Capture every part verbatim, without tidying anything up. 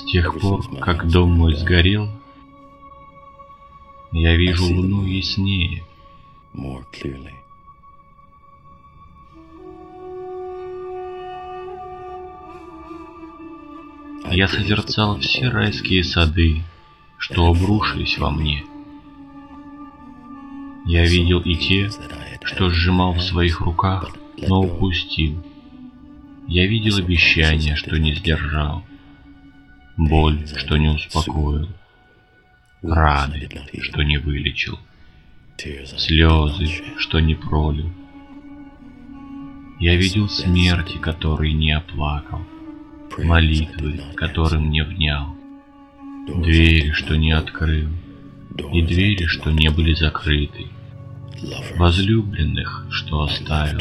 тех пор, как дом мой сгорел, я вижу луну яснее. Я созерцал все райские сады, что обрушились во мне. Я видел и те, что сжимал в своих руках, но упустил. Я видел обещания, что не сдержал, боль, что не успокоил, раны, что не вылечил, слезы, что не пролил. Я видел смерти, которые не оплакал, молитвы, которым не внял, двери, что не открыл, и двери, что не были закрыты, возлюбленных, что оставил,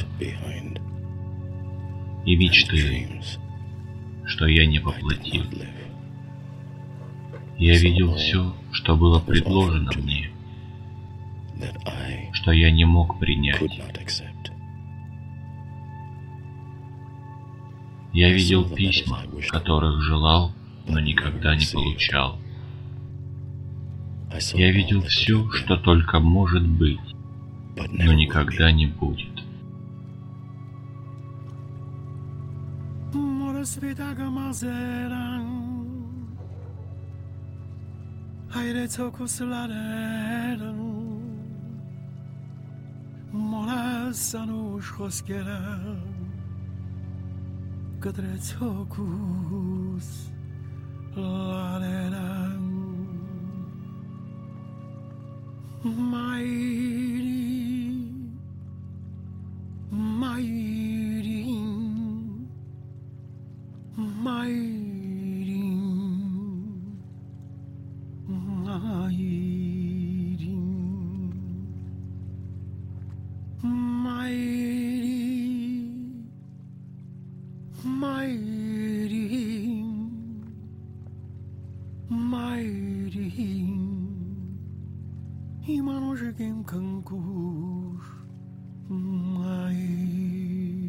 и мечты, что я не воплотил. Я видел все, что было предложено мне, что я не мог принять. Я видел письма, которых желал, но никогда не получал. Я видел все, что только может быть, но никогда не будет. Mighty, mighty, mighty, mighty, mighty, mighty. Imanojegem kankush, mighty.